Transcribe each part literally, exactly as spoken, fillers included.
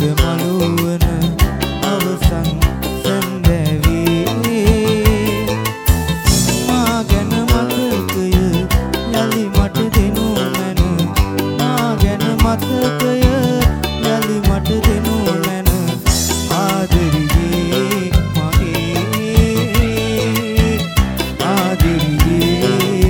මළුවන අවසන් සැන්දෑවේ මා ගැන මතකය යලි මට දෙනු මැන මා ගැන මතකය යලි මට දෙනු මැන ආදරියේ මගේ ආදරියේ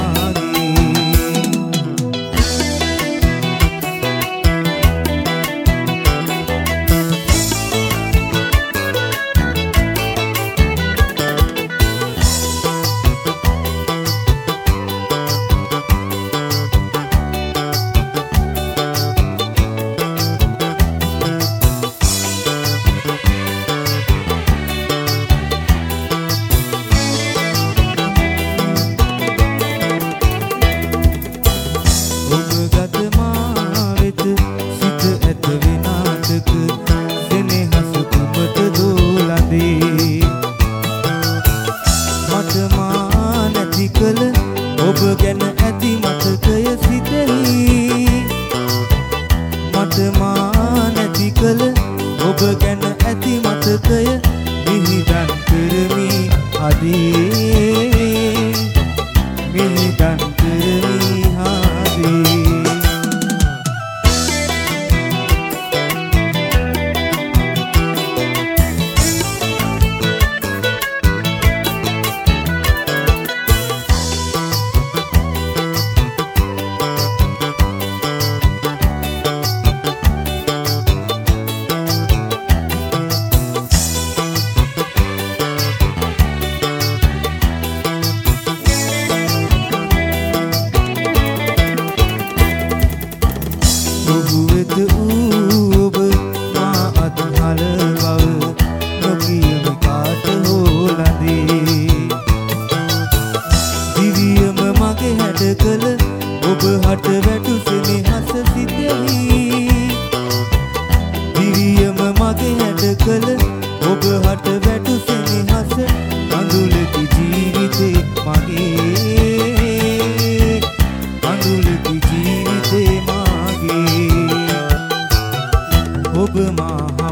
ඔබ ගැන ඇති මතකය සිතෙහි මට මා නැති කල ඔබ ගැන ඇති මතකය මිහිදන් කරමි අදී මිහිදන් කරමි ආදී ඔබ මා අත්හල බව නොකියම කාට හෝලදී දිවියම මගේ හැඩ කළ ඔබ හට වැටු සෙනෙහස සිතෙහි දිවියම මගේ හැඩ කළ ඔබ හට වැටු සෙනෙහස අඳුලකි ජීවිතේ මගේ අඳුලකි ජීවිතේ මගේ ඔබ මා